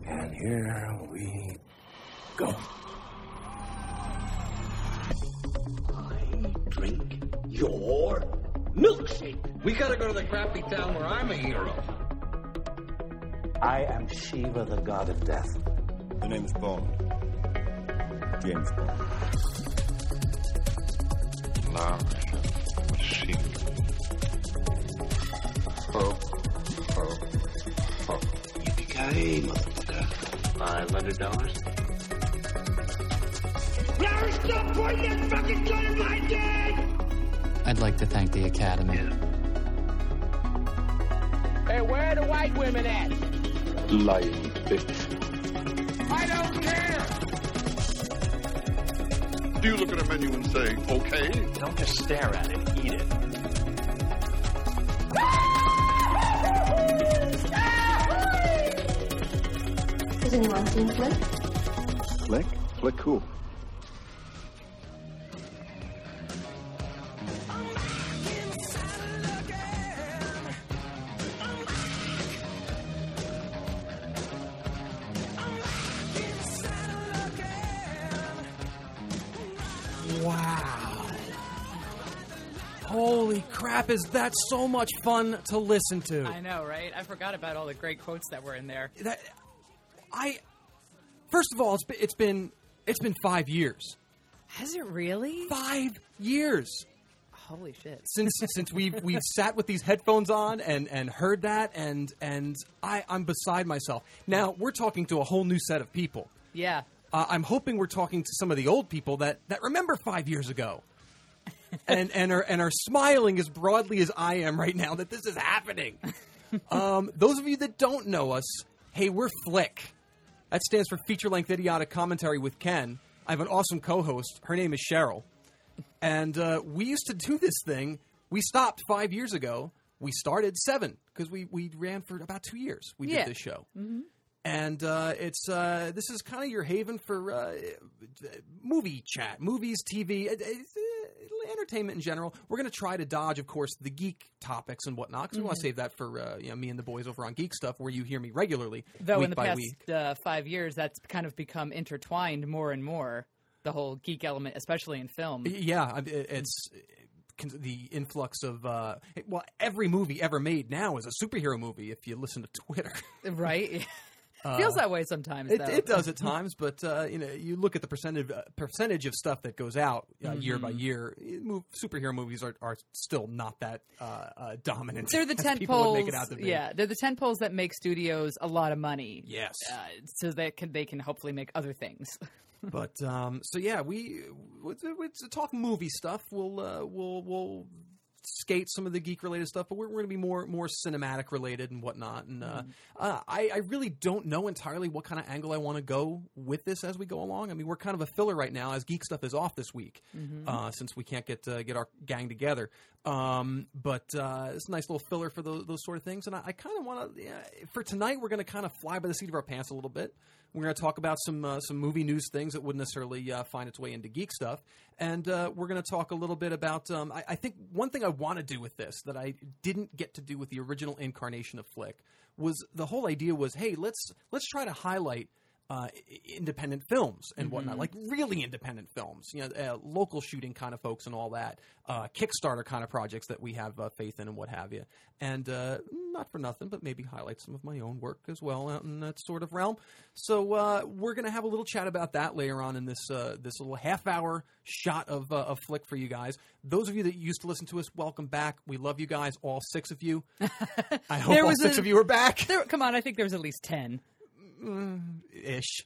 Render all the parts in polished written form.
And here we go. I drink your milkshake. We gotta go to the crappy town where I'm a hero. I am Shiva, the god of death. The name is Bond. James Bond. La machine. Ho, ho, ho. Yippee-ki-yay, motherfucker. $500. Now stop pointing that fucking gun at my dad! I'd like to thank the Academy. Hey, where are the white women at? Lying bitch. I don't care! Do you look at a menu and say, okay? Don't just stare at it, eat it. Has anyone seen Flick? Flick? Flick who? Wow. Holy crap, is that so much fun to listen to? I know, right? I forgot about all the great quotes that were in there. First of all, it's been 5 years. Has it really? 5 years. Holy shit. Since we've sat with these headphones on and heard that, and I'm beside myself. Now, we're talking to a whole new set of people. Yeah. I'm hoping we're talking to some of the old people that remember 5 years ago, and are smiling as broadly as I am right now that this is happening. Those of you that don't know us, hey, we're Flick. That stands for Feature Length Idiotic Commentary with Ken. I have an awesome co-host. Her name is Cheryl, and we used to do this thing. We stopped 5 years ago. We started 7 because we ran for about 2 years. We did this show. Mm-hmm. And this is kind of your haven for movie chat, movies, TV, entertainment in general. We're going to try to dodge, of course, the geek topics and whatnot, because we want to save that for me and the boys over on Geek Stuff, where you hear me regularly, though week in the by past week. 5 years, that's kind of become intertwined more and more, the whole geek element, especially in film. Yeah, it's the influx of every movie ever made now is a superhero movie if you listen to Twitter. Right? Feels that way sometimes, though. It does at times, but you look at the percentage of stuff that goes out year by year. Superhero movies are still not that dominant. They're the as people would tentpoles. Make it out to be. Yeah, they're the tentpoles that make studios a lot of money. Yes, so that they can hopefully make other things. But so yeah, we to talk movie stuff. We'll skate some of the geek related stuff, but we're going to be more cinematic related and whatnot. And I really don't know entirely what kind of angle I want to go with this as we go along. I mean, we're kind of a filler right now as Geek Stuff is off this week since we can't get our gang together. But it's a nice little filler for those sort of things. And I kind of want to for tonight we're going to kind of fly by the seat of our pants a little bit. We're going to talk about some movie news things that wouldn't necessarily find its way into Geek Stuff. And we're going to talk a little bit about I think one thing I want to do with this that I didn't get to do with the original incarnation of Flick was the whole idea was, hey, let's try to highlight independent films and whatnot, like really independent films, local shooting kind of folks and all that, Kickstarter kind of projects that we have faith in and what have you. And not for nothing, but maybe highlight some of my own work as well out in that sort of realm. So we're going to have a little chat about that later on in this little half-hour shot of Flick for you guys. Those of you that used to listen to us, welcome back. We love you guys, all 6 of you. I hope all 6 of you are back. Come on, I think there was at least 10. Ish.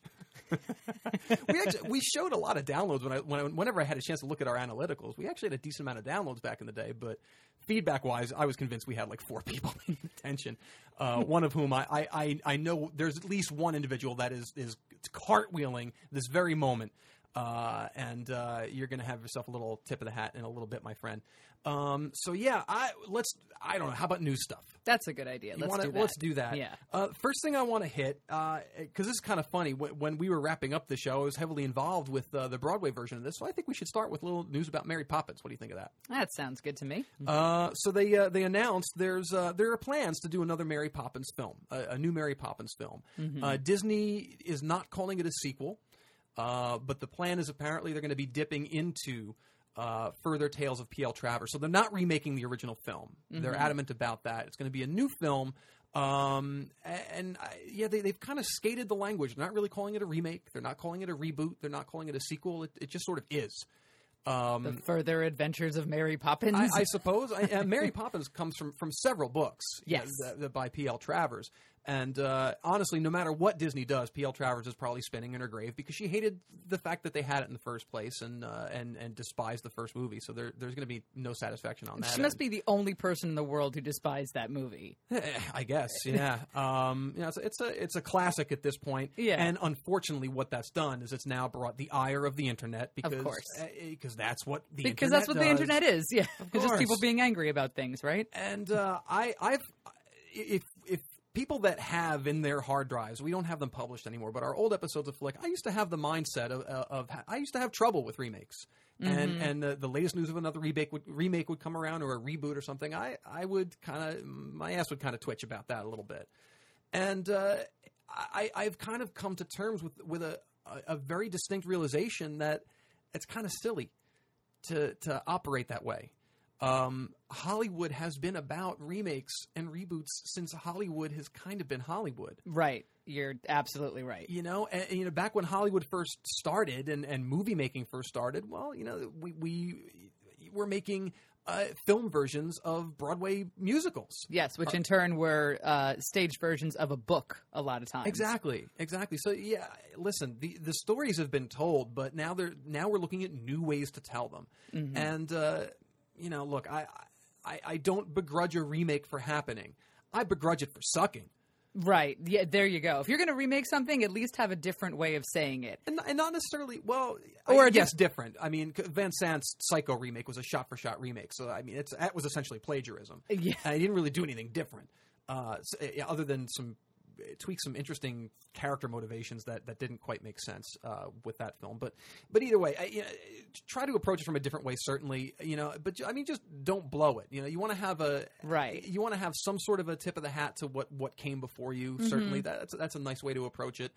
we showed a lot of downloads whenever I had a chance to look at our analyticals. We actually had a decent amount of downloads back in the day, but feedback wise, I was convinced we had like 4 people paying attention. One of whom I know there's at least one individual that is cartwheeling this very moment. and you're going to have yourself a little tip of the hat in a little bit, my friend. So yeah, I don't know. How about news stuff? That's a good idea. Let's do that. Yeah. First thing I want to hit, because this is kind of funny. When we were wrapping up the show, I was heavily involved with the Broadway version of this, so I think we should start with a little news about Mary Poppins. What do you think of that? That sounds good to me. So they announced there are plans to do another Mary Poppins film, a new Mary Poppins film. Disney is not calling it a sequel, but the plan is apparently they're going to be dipping into further tales of P.L. Travers. So they're not remaking the original film. They're adamant about that. It's going to be a new film. They've kind of skated the language. They're not really calling it a remake. They're not calling it a reboot. They're not calling it a sequel. It just sort of is. The Further Adventures of Mary Poppins. I suppose. Mary Poppins comes from several books. Yes. By P.L. Travers. And honestly, no matter what Disney does, P.L. Travers is probably spinning in her grave because she hated the fact that they had it in the first place and despised the first movie. So there's going to be no satisfaction on that. She must be the only person in the world who despised that movie. I guess, yeah. It's a classic at this point. Yeah. And unfortunately, what that's done is it's now brought the ire of the internet because, of course, because that's what the because internet that's what does. The internet is. Yeah, it's just people being angry about things, right? And if people that have in their hard drives, we don't have them published anymore, but our old episodes of Flick, I used to have the mindset of I used to have trouble with remakes. And the latest news of another remake would come around, or a reboot or something. I would my ass would kind of twitch about that a little bit. And I've kind of come to terms with a very distinct realization that it's kind of silly to operate that way. Hollywood has been about remakes and reboots since Hollywood has kind of been Hollywood. Right. You're absolutely right. Back when Hollywood first started and movie making first started, well, we were making film versions of Broadway musicals. Yes, which in turn were stage versions of a book a lot of times. Exactly. So yeah, listen, the stories have been told, but now we're looking at new ways to tell them. And look, I don't begrudge a remake for happening. I begrudge it for sucking. Right. Yeah, there you go. If you're going to remake something, at least have a different way of saying it. And not necessarily, well, different. I mean, Van Sant's Psycho remake was a shot-for-shot remake. So, I mean, that was essentially plagiarism. Yeah. And he didn't really do anything different, other than tweak some interesting character motivations that didn't quite make sense with that film. But either way, try to approach it from a different way, certainly. But I mean, just don't blow it. You want to have you want to have some sort of a tip of the hat to what came before you. Certainly, that's a nice way to approach it.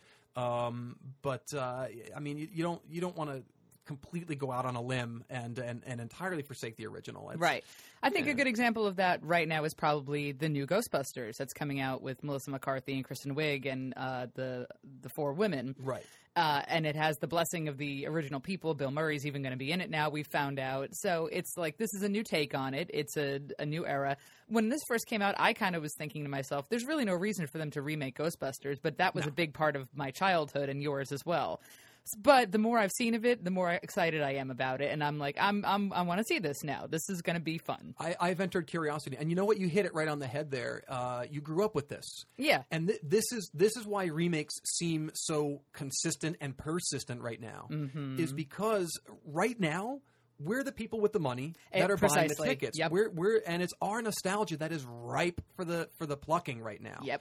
But I mean, you don't want to completely go out on a limb and entirely forsake the original. Right. I think a good example of that right now is probably the new Ghostbusters that's coming out with Melissa McCarthy and Kristen Wiig and the four women. Right. And it has the blessing of the original people. Bill Murray's even going to be in it now, we found out. So it's like this is a new take on it. It's a new era. When this first came out, I kind of was thinking to myself, there's really no reason for them to remake Ghostbusters, but that was a big part of my childhood and yours as well. But the more I've seen of it, the more excited I am about it, and I'm like, I want to see this now. This is going to be fun. I've entered curiosity, and you know what? You hit it right on the head there. You grew up with this, yeah, and this is why remakes seem so consistent and persistent right now. Is because right now we're the people with the money that are buying the tickets. Yep. And it's our nostalgia that is ripe for the plucking right now. Yep.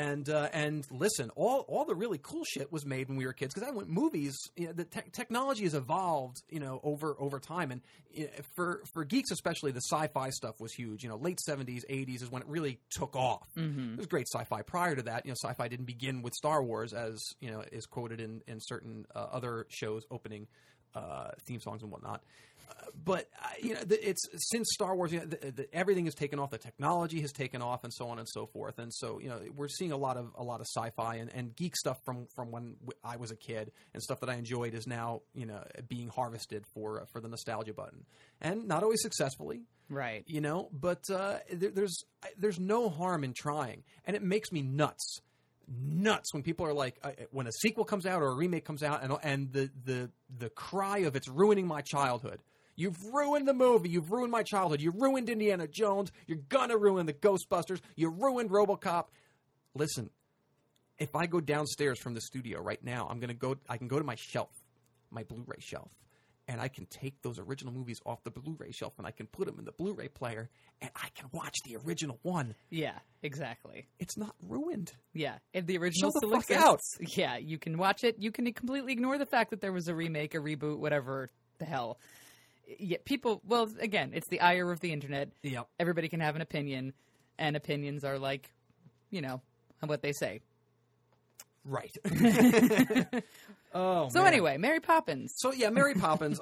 And listen, all the really cool shit was made when we were kids because movies, the technology has evolved, over time, and for geeks especially, the sci-fi stuff was huge. Late 70s, 80s is when it really took off. There was great sci-fi prior to that. Sci-fi didn't begin with Star Wars, as is quoted in certain other shows opening theme songs and whatnot. But it's since Star Wars, everything has taken off. The technology has taken off, and so on and so forth. And so, we're seeing a lot of sci-fi and geek stuff from when I was a kid, and stuff that I enjoyed is now being harvested for the nostalgia button, and not always successfully, right? But there's no harm in trying, and it makes me nuts when people are like, when a sequel comes out or a remake comes out, and the cry of it's ruining my childhood. You've ruined the movie. You've ruined my childhood. You ruined Indiana Jones. You're gonna ruin the Ghostbusters. You ruined RoboCop. Listen, if I go downstairs from the studio right now, I can go to my shelf. my Blu-ray shelf. And I can take those original movies off the Blu-ray shelf and I can put them in the Blu-ray player and I can watch the original one. Yeah, exactly. It's not ruined. Yeah, if the original Show the still fuck exists, yeah, you can watch it. You can completely ignore the fact that there was a remake, a reboot, whatever the hell. Yeah, people, well, again, it's the ire of the internet. Yep. Everybody can have an opinion, and opinions are like, what they say. Right. Oh. So man. anyway, Mary Poppins. So yeah, Mary Poppins.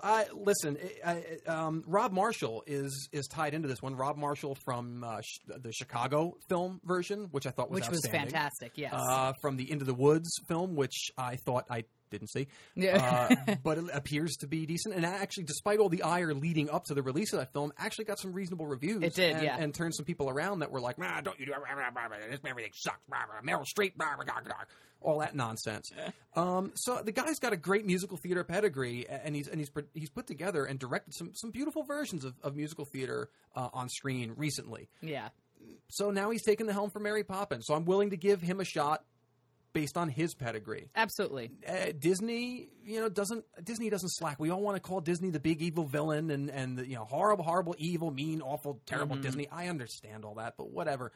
Rob Marshall is tied into this one. Rob Marshall from the Chicago film version, which I thought was outstanding. Fantastic. Yes. From the Into the Woods film, which I thought I didn't see. Yeah. But it appears to be decent. And actually, despite all the ire leading up to the release of that film, actually got some reasonable reviews. It did, and turned some people around that were like, don't you do everything sucks. Meryl Streep, all that nonsense. So the guy's got a great musical theater pedigree, and he's put together and directed some beautiful versions of musical theater on screen recently. Yeah. So now he's taken the helm for Mary Poppins. So I'm willing to give him a shot based on his pedigree. Absolutely. Disney, doesn't slack. We all want to call Disney the big evil villain and the, horrible, horrible, evil, mean, awful, terrible Disney. I understand all that, but whatever.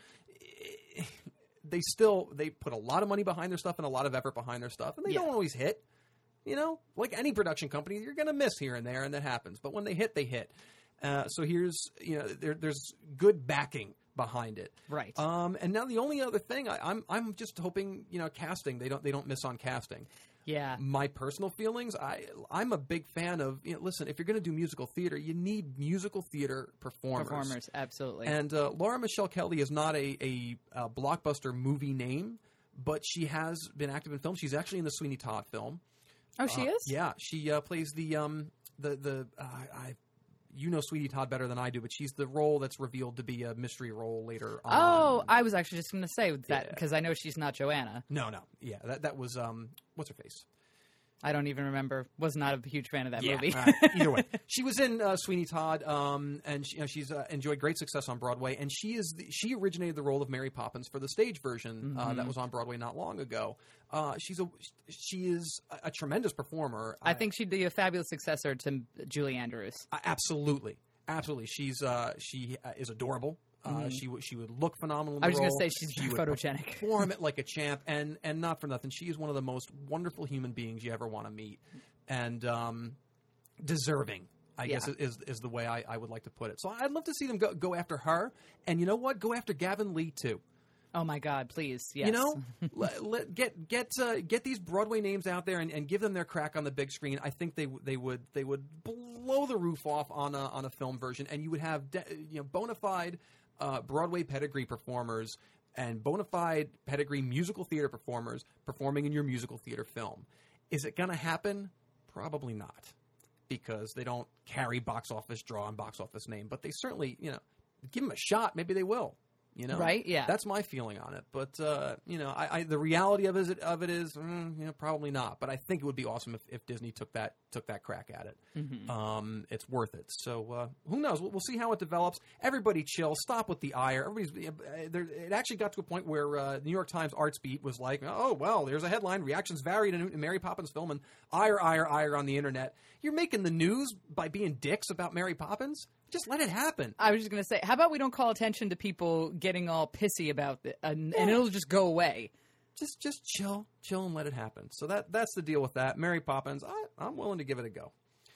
They put a lot of money behind their stuff and a lot of effort behind their stuff, and they don't always hit. Like any production company, you're going to miss here and there, and that happens. But when they hit, they hit. So here's, there's good backing behind it, right? And now the only other thing I'm just hoping, casting, they don't miss on casting. Yeah. My personal feelings, I'm a big fan of, listen, if you're going to do musical theater, you need musical theater performers. Absolutely. And Laura Michelle Kelly is not a blockbuster movie name, but she has been active in film. She's actually in the Sweeney Todd film. Oh, she is? Yeah, she plays the Sweeney Todd better than I do, but she's the role that's revealed to be a mystery role later on. Oh, I was actually just going to say that because I know she's not Joanna. No. Yeah, that was, what's her face? I don't even remember. Was not a huge fan of that movie. Either way, she was in Sweeney Todd, and she's enjoyed great success on Broadway. And she originated the role of Mary Poppins for the stage version that was on Broadway not long ago. She is a tremendous performer. I think she'd be a fabulous successor to Julie Andrews. Absolutely. She is adorable. She would look phenomenal in the I was role. going to say she's photogenic. Perform it like a champ, and not for nothing. She is one of the most wonderful human beings you ever want to meet, and deserving, I guess, is the way I would like to put it. So I'd love to see them go after her, and you know what? Go after Gavin Lee too. Oh my God! Please, yes. Get these Broadway names out there and give them their crack on the big screen. I think they would blow the roof off on a film version, and you would have bona fide Broadway pedigree performers and bona fide pedigree musical theater performers performing in your musical theater film. Is it going to happen? Probably not, because they don't carry box office draw and box office name. But they certainly, give them a shot. Maybe they will. Right? Yeah. That's my feeling on it. But the reality of it is, probably not. But I think it would be awesome if Disney took that crack at it. Mm-hmm. It's worth it. So who knows? We'll see how it develops. Everybody chill. Stop with the ire. It actually got to a point where the New York Times Arts Beat was like, oh well, there's a headline: reactions varied in Mary Poppins film, and ire on the internet. You're making the news by being dicks about Mary Poppins. Just let it happen. I was just going to say, how about we don't call attention to people getting all pissy about it, and it'll just go away. Just chill and let it happen. So that's the deal with that. Mary Poppins, I'm willing to give it a go.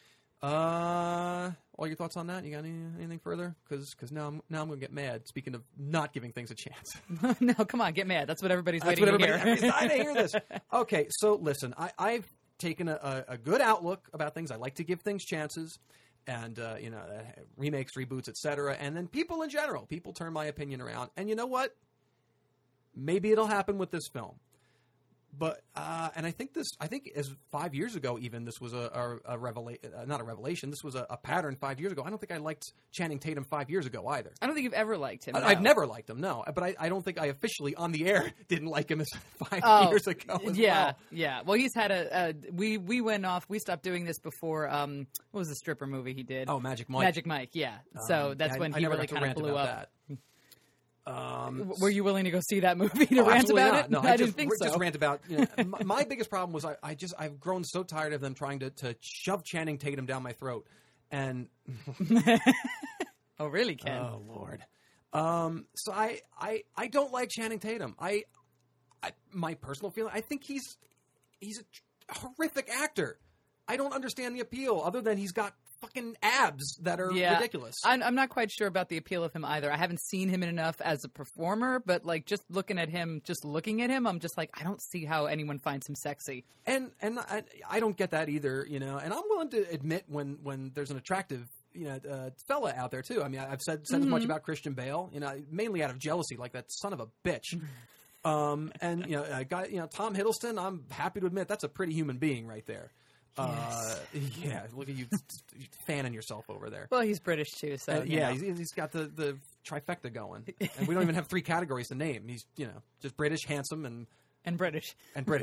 All your thoughts on that? You got anything further? Because now I'm going to get mad. Speaking of not giving things a chance. No, come on, get mad. That's what everybody's waiting to hear. Everybody's dying to hear this. Okay, so listen, I've taken a good outlook about things. I like to give things chances. And, remakes, reboots, etc. And then people in general. People turn my opinion around. And you know what? Maybe it'll happen with this film. But and I think as 5 years ago, even this was a revelation, not a revelation. This was a pattern 5 years ago. I don't think I liked Channing Tatum 5 years ago either. I don't think you've ever liked him. No. I've never liked him, no. But I don't think I officially on the air didn't like him as 5 years ago. As well. Yeah. Well, he's had we went off. We stopped doing this before. What was the stripper movie he did? Oh, Magic Mike. Magic Mike. Yeah. So that's when he really kind of blew up. Were you willing to go see that movie to rant about it? No, I didn't think so. Just rant about. My biggest problem was I've grown so tired of them trying to shove Channing Tatum down my throat, and oh really, Ken? Oh Lord. So I don't like Channing Tatum. My personal feeling, I think he's a horrific actor. I don't understand the appeal other than he's got fucking abs that are ridiculous. I'm not quite sure about the appeal of him either. I haven't seen him in enough as a performer, but like just looking at him, I'm just like, I don't see how anyone finds him sexy. And I don't get that either, And I'm willing to admit when there's an attractive fella out there too. I mean, I've said as much about Christian Bale, mainly out of jealousy, like that son of a bitch. And I got Tom Hiddleston. I'm happy to admit that's a pretty human being right there. Yes. Yeah, look at you fanning yourself over there. Well, he's British too, so he's got the trifecta going, and we don't even have 3 categories to name. He's just British, handsome, and British.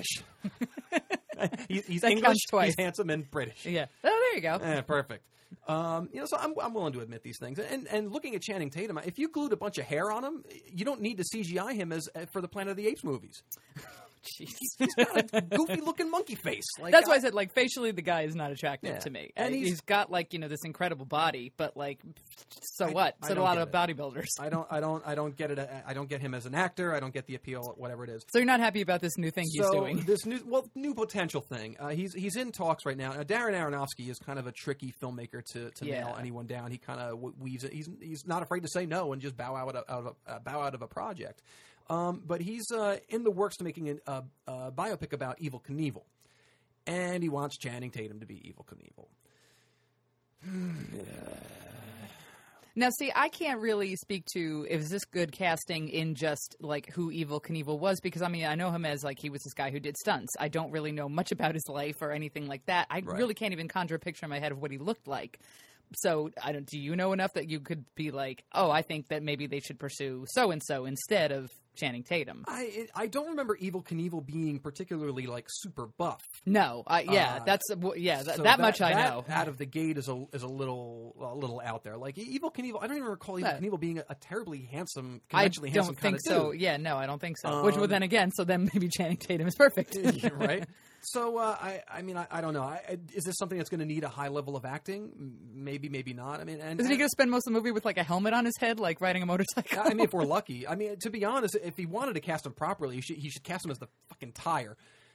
he's that English, twice. He's handsome, and British. Yeah. Oh, there you go. Perfect. So I'm willing to admit these things. And looking at Channing Tatum, if you glued a bunch of hair on him, you don't need to CGI him as for the Planet of the Apes movies. He's got a goofy-looking monkey face. Like, that's why I said, like, facially, the guy is not attractive to me. And he's got, like, this incredible body, but, like, what? So do a lot of bodybuilders. I don't get it. I don't get him as an actor. I don't get the appeal, whatever it is. So you're not happy about this new thing he's doing? This new potential thing. He's in talks right now. Darren Aronofsky is kind of a tricky filmmaker to nail anyone down. He kind of weaves it. He's not afraid to say no and just bow out of a project. But he's in the works to making a biopic about Evel Knievel. And he wants Channing Tatum to be Evel Knievel. Now, see, I can't really speak to is this good casting in just, like, who Evel Knievel was, because, I mean, I know him as, like, he was this guy who did stunts. I don't really know much about his life or anything like that. I really can't even conjure a picture in my head of what he looked like. So, do you know enough that you could be like, oh, I think that maybe they should pursue so-and-so instead of Channing Tatum? I don't remember Evel Knievel being particularly, like, super buff. No, that much I know. Out of the gate is a little out there. Like, Evel Knievel, I don't even recall Evel Knievel being a terribly handsome, conventionally handsome kind of dude. I don't think so. Yeah, no, I don't think so. Which, well, then again, so then maybe Channing Tatum is perfect. Right? So, I don't know. Is this something that's going to need a high level of acting? Maybe, maybe not. I mean, isn't he going to spend most of the movie with, like, a helmet on his head, like riding a motorcycle? I mean, if we're lucky. I mean, to be honest, if he wanted to cast him properly, he should cast him as the fucking tire.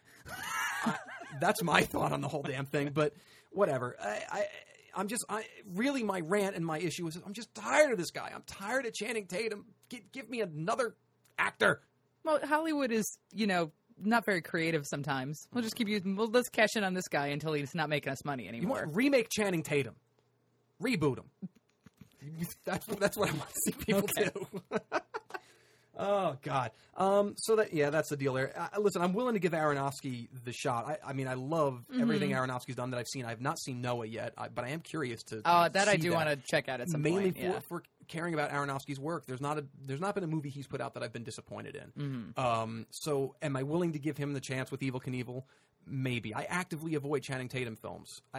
That's my thought on the whole damn thing. But whatever. Really my rant and my issue is I'm just tired of this guy. I'm tired of Channing Tatum. Give me another actor. Well, Hollywood is, not very creative sometimes. Let's cash in on this guy until he's not making us money anymore. You want remake Channing Tatum. Reboot him. That's what I want to see people do. Oh, God. That's the deal there. Listen, I'm willing to give Aronofsky the shot. I mean, I love everything Aronofsky's done that I've seen. I have not seen Noah yet, but I am curious to I do want to check out at some mainly point. for caring about Aronofsky's work. There's not been a movie he's put out that I've been disappointed in. So am I willing to give him the chance with Evel Knievel? Maybe. I actively avoid Channing Tatum films. I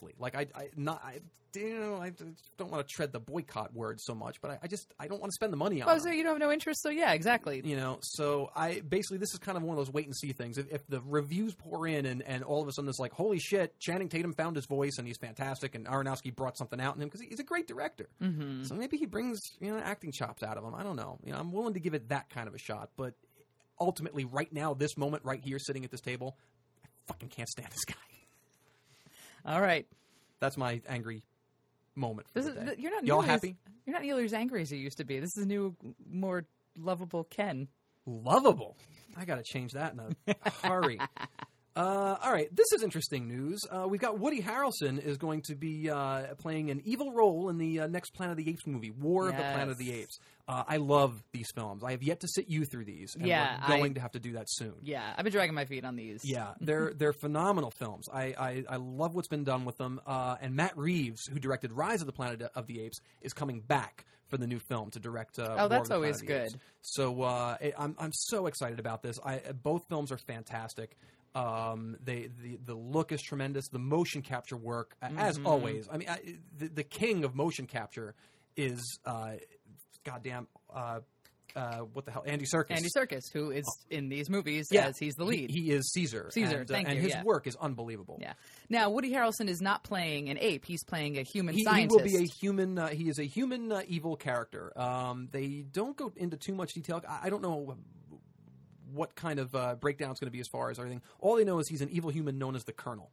don't want to tread the boycott word so much, but I don't want to spend the money on it. So you don't have no interest, so yeah, exactly. So this is kind of one of those wait and see things. If the reviews pour in and all of a sudden it's like, holy shit, Channing Tatum found his voice and he's fantastic and Aronofsky brought something out in him because he's a great director. Mm-hmm. So maybe he brings, acting chops out of him. I don't know. I'm willing to give it that kind of a shot, but ultimately right now, this moment right here sitting at this table, I fucking can't stand this guy. All right. That's my angry moment for the day. Y'all happy? You're not nearly as angry as you used to be. This is a new, more lovable Ken. Lovable? I got to change that in a hurry. All right, this is interesting news. We've got Woody Harrelson is going to be playing an evil role in the next Planet of the Apes movie, War of the Planet of the Apes. I love these films. I have yet to sit you through these, and we're going to have to do that soon. Yeah, I've been dragging my feet on these. Yeah, they're phenomenal films. I love what's been done with them. And Matt Reeves, who directed Rise of the Planet of the Apes, is coming back for the new film to direct. That's always good. Apes. So I'm so excited about this. Both films are fantastic. The look is tremendous. The motion capture work, as always. I mean, the king of motion capture is goddamn what the hell, Andy Serkis. Andy Serkis, who is in these movies as he's the lead. He is Caesar. Caesar, and his work is unbelievable. Yeah. Now, Woody Harrelson is not playing an ape. He's playing a human scientist. He will be a human. He is a human evil character. They don't go into too much detail. I don't know what kind of breakdown it's going to be as far as everything. All they know is he's an evil human known as the Colonel.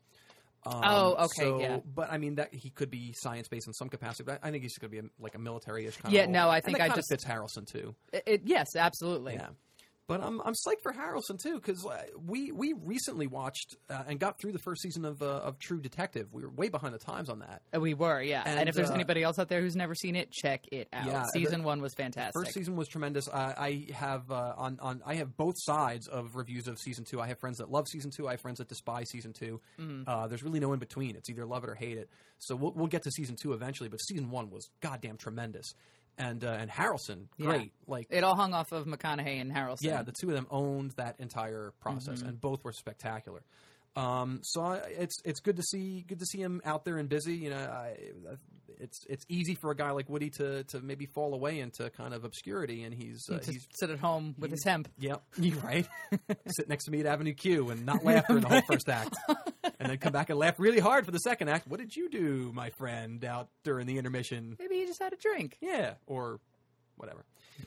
But I mean that he could be science-based in some capacity. But I think he's going to be like a military-ish kind of role. No, I think and that I kind just of fits Harrelson too. Yes, absolutely. Yeah. But I'm psyched for Harrelson too because we recently watched and got through the first season of True Detective. We were way behind the times on that. We were, yeah. And if there's anybody else out there who's never seen it, check it out. Yeah, season 1 was fantastic. The first season was tremendous. I have I have both sides of reviews of season 2. I have friends that love season 2. I have friends that despise season 2. There's really no in between. It's either love it or hate it. So we'll get to season 2 eventually. But season 1 was goddamn tremendous. And Harrelson, great. Yeah. Like it all hung off of McConaughey and Harrelson. Yeah, the two of them owned that entire process, and both were spectacular. So it's good to see him out there and busy. You know, it's easy for a guy like Woody to maybe fall away into kind of obscurity, and he's sit at home with his hemp. Yep, you're right. Sit next to me at Avenue Q and not laugh during the whole first act, and then come back and laugh really hard for the second act. What did you do, my friend, out during the intermission? Maybe he just had a drink. Yeah, or whatever.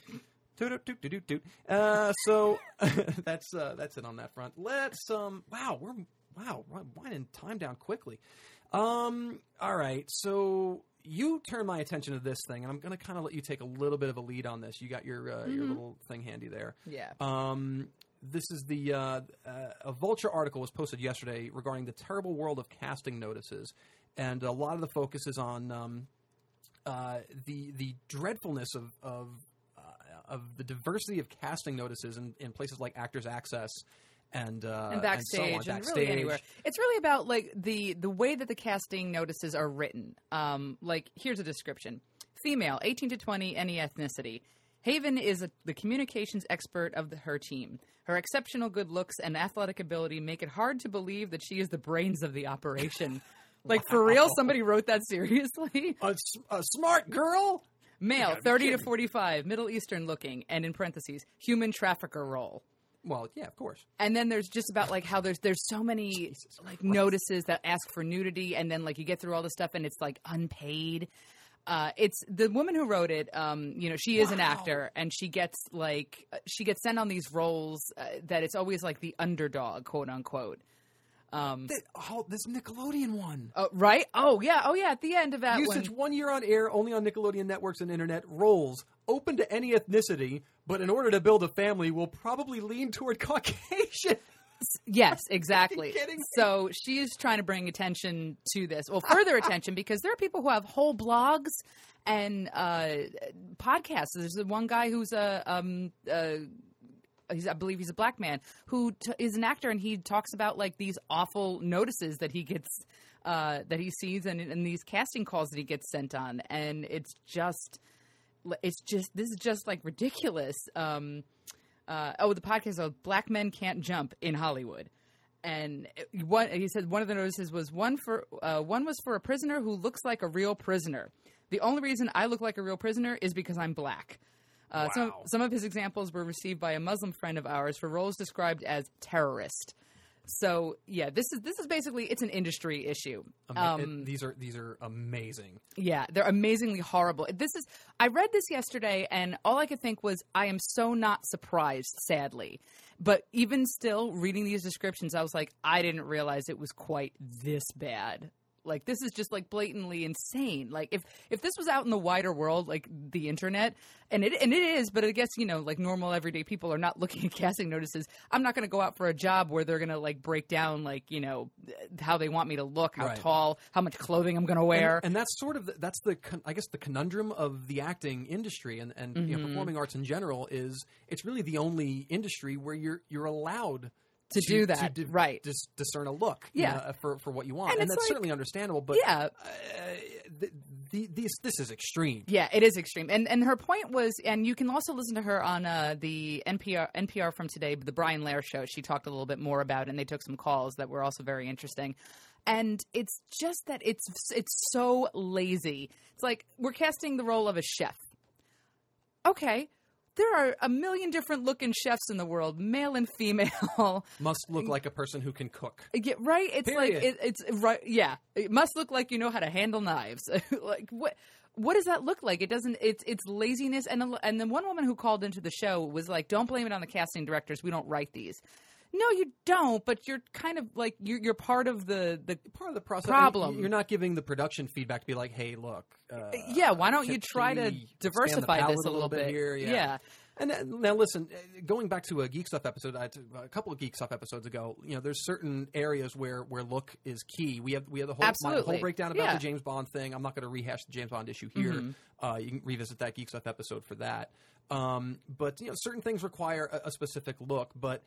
Toot. So that's it on that front. Let's we're winding time down quickly. All right, so you turn my attention to this thing, and I'm going to kind of let you take a little bit of a lead on this. You got your little thing handy there. Yeah. This is a Vulture article was posted yesterday regarding the terrible world of casting notices, and a lot of the focus is on the dreadfulness of the diversity of casting notices in places like Actors Access and backstage and really anywhere. It's really about like the way that the casting notices are written. Like here's a description: female, 18 to 20, any ethnicity. Haven is the communications expert of her team. Her exceptional good looks and athletic ability make it hard to believe that she is the brains of the operation. Like for real, somebody wrote that seriously. A smart girl. Male, 30 to 45, Middle Eastern looking, and in parentheses, human trafficker role. Well, yeah, of course. And then there's just about like how there's so many like notices that ask for nudity, and then like you get through all this stuff and it's like unpaid. It's the woman who wrote it. She is an actor, and she gets sent on these roles that it's always like the underdog, quote unquote. This Nickelodeon one. Right? Oh, yeah. At the end of that Usage 1 year on air, only on Nickelodeon networks and internet. Roles open to any ethnicity, but in order to build a family, will probably lean toward Caucasian. Yes, exactly. Are you kidding me? So she's trying to bring attention to this. Well, further attention, because there are people who have whole blogs and podcasts. There's one guy who's I believe he's a black man who is an actor, and he talks about like these awful notices that he gets, that he sees, and these casting calls that he gets sent on, and this is just like ridiculous. The podcast is Black Men Can't Jump in Hollywood, and he said one of the notices was one was for a prisoner who looks like a real prisoner. The only reason I look like a real prisoner is because I'm black. Wow. Some of his examples were received by a Muslim friend of ours for roles described as terrorist. So yeah, this is basically it's an industry issue. These are amazing. Yeah, they're amazingly horrible. I read this yesterday, and all I could think was, I am so not surprised, sadly. But even still, reading these descriptions, I was like, I didn't realize it was quite this bad. Like, this is just, like, blatantly insane. Like, if this was out in the wider world, like, the internet, and it is, but I guess, like, normal everyday people are not looking at casting notices. I'm not going to go out for a job where they're going to, like, break down, like, how they want me to look, how tall, how much clothing I'm going to wear. And that's sort of, I guess, the conundrum of the acting industry and performing arts in general is it's really the only industry where you're allowed to do that, right? Discern a look, for what you want, and that's certainly understandable. But this is extreme. Yeah, it is extreme. And her point was, and you can also listen to her on the NPR from today, the Brian Lehrer show. She talked a little bit more about it, and they took some calls that were also very interesting. And it's just that it's so lazy. It's like we're casting the role of a chef. Okay. there are a million different looking chefs in the world, male and female. Must look like a person who can cook. Yeah, right? It's Period. like it's right. Yeah, it must look like you know how to handle knives. Like what does that look like? It doesn't. It's laziness. And the one woman who called into the show was like, "Don't blame it on the casting directors. We don't write these." No, you don't. But you're kind of like you're part of the process. problem. I mean, you're not giving the production feedback to be like, "Hey, look." Yeah, why don't you try to diversify this a little bit here? Yeah. And now, listen. Going back to a Geek Stuff episode, a couple of Geek Stuff episodes ago, there's certain areas where look is key. We have the whole breakdown about the James Bond thing. I'm not going to rehash the James Bond issue here. Mm-hmm. You can revisit that Geek Stuff episode for that. But certain things require a specific look. But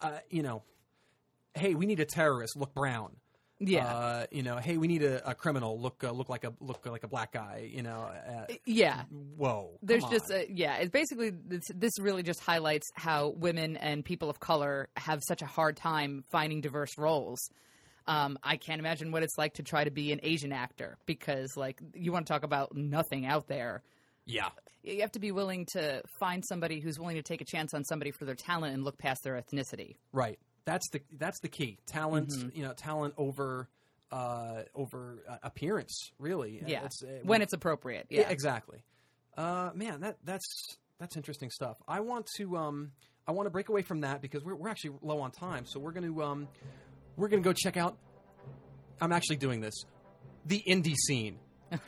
hey, we need a terrorist. Look brown. Yeah. Hey, we need a criminal. Look like a black guy. Yeah. Whoa. There's just it's basically this really just highlights how women and people of color have such a hard time finding diverse roles. I can't imagine what it's like to try to be an Asian actor because, like, you want to talk about nothing out there. Yeah. You have to be willing to find somebody who's willing to take a chance on somebody for their talent and look past their ethnicity. Right. That's the key. Talent, Mm-hmm. talent over appearance, really. Yeah. When it's appropriate. Yeah. Exactly. Man, that's interesting stuff. I want to break away from that because we're actually low on time, so we're going to go check out. I'm actually doing this. The indie scene.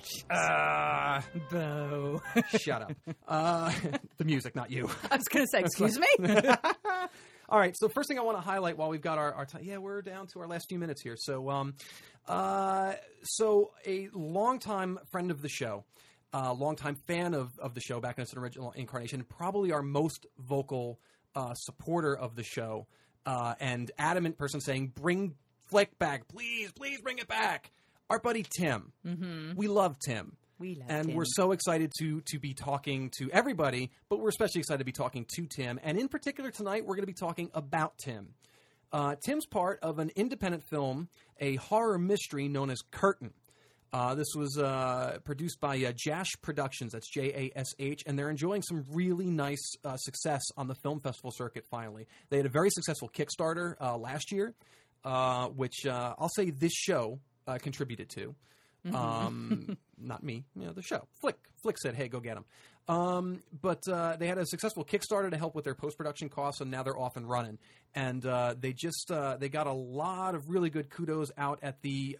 Boo. Shut up. The music, not you. I was going to say, excuse me? All right, so first thing I want to highlight while we've got our time. Yeah, we're down to our last few minutes here. So a longtime friend of the show, longtime fan of the show back in its original incarnation, probably our most vocal supporter of the show, and adamant person saying, bring Flick back. Please bring it back. Our buddy Tim. Mm-hmm. We love Tim. And we're so excited to be talking to everybody, but we're especially excited to be talking to Tim. And in particular tonight, we're going to be talking about Tim. Tim's part of an independent film, a horror mystery known as Curtain. This was produced by Jash Productions. That's Jash, and they're enjoying some really nice success on the film festival circuit finally. They had a very successful Kickstarter last year, which I'll say this show contributed to. Not me, the show. Flick said, hey, go get them. But they had a successful Kickstarter to help with their post-production costs, and now they're off and running. And they got a lot of really good kudos out at the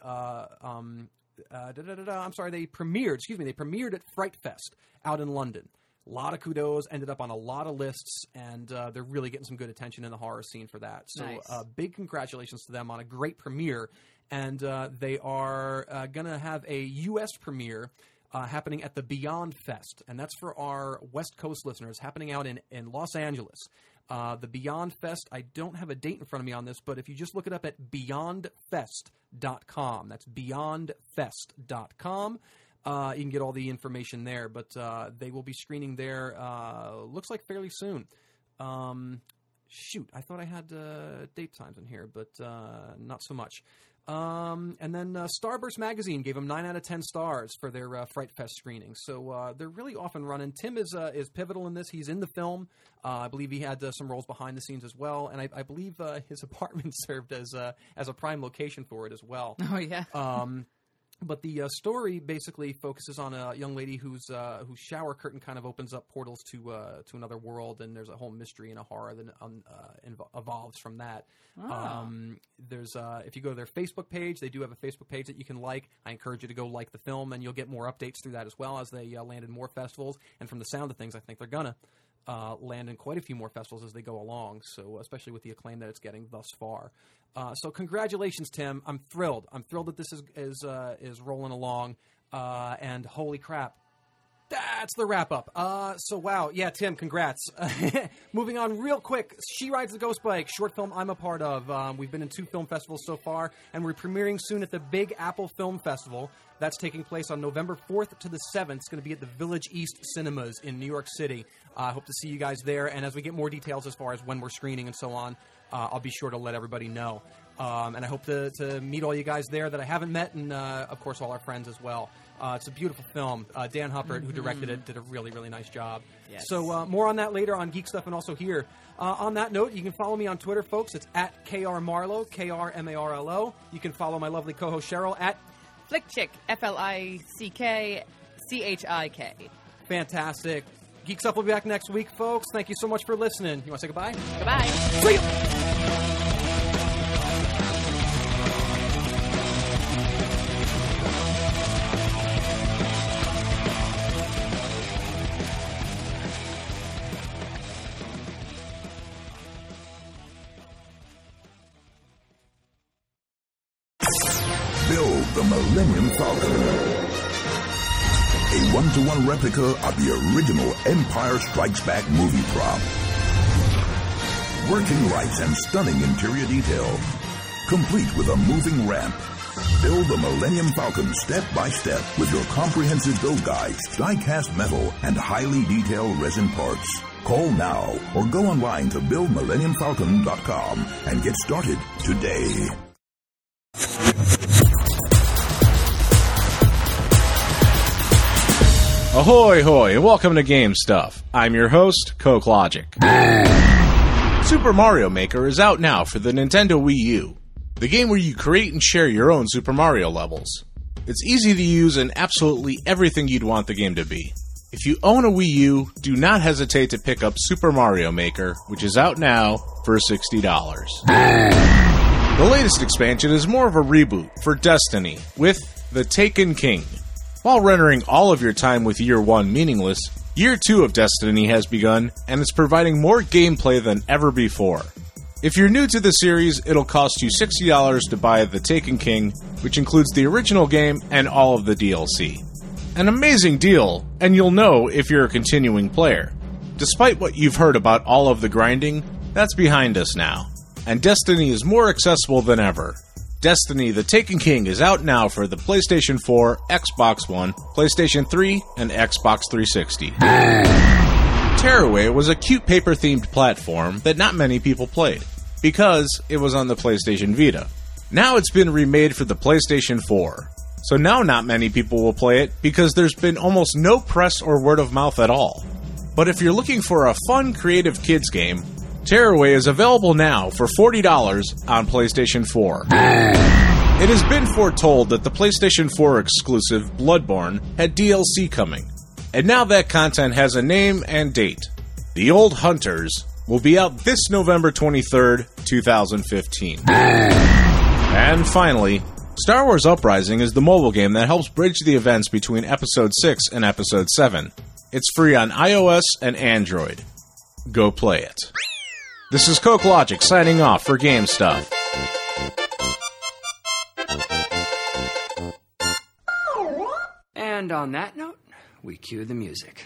they premiered at Fright Fest out in London. A lot of kudos, ended up on a lot of lists, and they're really getting some good attention in the horror scene for that. So nice. Big congratulations to them on a great premiere. And they are going to have a U.S. premiere happening at the Beyond Fest. And that's for our West Coast listeners, happening out in Los Angeles. The Beyond Fest, I don't have a date in front of me on this, but if you just look it up at beyondfest.com, that's beyondfest.com, you can get all the information there. But they will be screening there, looks like fairly soon. Shoot, I thought I had date times in here, but not so much. And then Starburst Magazine gave them 9 out of 10 stars for their Fright Fest screening. So they're really off and running. Tim is pivotal in this. He's in the film. I believe he had some roles behind the scenes as well. And I believe his apartment served as a prime location for it as well. Oh, yeah. But the story basically focuses on a young lady whose shower curtain kind of opens up portals to another world, and there's a whole mystery and a horror that evolves from that. Oh. There's if you go to their Facebook page, they do have a Facebook page that you can like. I encourage you to go like the film, and you'll get more updates through that as well as they land in more festivals. And from the sound of things, I think they're gonna land in quite a few more festivals as they go along. So especially with the acclaim that it's getting thus far. So congratulations, Tim. I'm thrilled. I'm thrilled that this is rolling along. And holy crap, that's the wrap up. So wow, yeah, Tim, congrats. Moving on real quick. She Rides the Ghost Bike, short film I'm a part of. We've been in 2 film festivals so far, and we're premiering soon at the Big Apple Film Festival. That's taking place on November 4th to the 7th. It's going to be at the Village East Cinemas in New York City. I hope to see you guys there. And as we get more details as far as when we're screening and so on, I'll be sure to let everybody know. And I hope to meet all you guys there that I haven't met, and of course all our friends as well. It's a beautiful film. Dan Huppert, who directed it, did a really, really nice job. Yes. So more on that later on Geek Stuff and also here. On that note, you can follow me on Twitter, folks. It's at KRMarlow, KRMarlo. You can follow my lovely co-host Cheryl at FlickChick, FlickChik. Fantastic. Geek Stuff will be back next week, folks. Thank you so much for listening. You want to say goodbye? Goodbye. See you. Build the Millennium Falcon. A 1-to-1 replica of the original Empire Strikes Back movie prop. Working lights and stunning interior detail. Complete with a moving ramp. Build the Millennium Falcon step by step with your comprehensive build guides, die-cast metal, and highly detailed resin parts. Call now or go online to buildmillenniumfalcon.com and get started today. Ahoy hoy, and welcome to Game Stuff. I'm your host, Coke Logic. Super Mario Maker is out now for the Nintendo Wii U, the game where you create and share your own Super Mario levels. It's easy to use and absolutely everything you'd want the game to be. If you own a Wii U, do not hesitate to pick up Super Mario Maker, which is out now for $60. The latest expansion is more of a reboot for Destiny, with The Taken King. While rendering all of your time with Year 1 meaningless, Year 2 of Destiny has begun, and it's providing more gameplay than ever before. If you're new to the series, it'll cost you $60 to buy The Taken King, which includes the original game and all of the DLC. An amazing deal, and you'll know if you're a continuing player. Despite what you've heard about all of the grinding, that's behind us now, and Destiny is more accessible than ever. Destiny The Taken King is out now for the PlayStation 4, Xbox One, PlayStation 3, and Xbox 360. Tearaway was a cute paper-themed platform that not many people played, because it was on the PlayStation Vita. Now it's been remade for the PlayStation 4, so now not many people will play it because there's been almost no press or word of mouth at all. But if you're looking for a fun, creative kids game, Tearaway is available now for $40 on PlayStation 4. It has been foretold that the PlayStation 4 exclusive Bloodborne had DLC coming, and now that content has a name and date. The Old Hunters will be out this November 23rd, 2015. And finally, Star Wars Uprising is the mobile game that helps bridge the events between Episode 6 and Episode 7. It's free on iOS and Android. Go play it. This is Coke Logic signing off for Game Stuff. And on that note, we cue the music.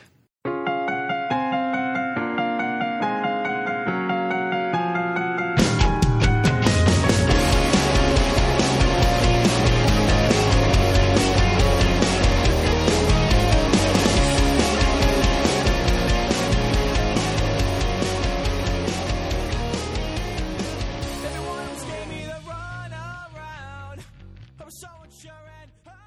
So unsure and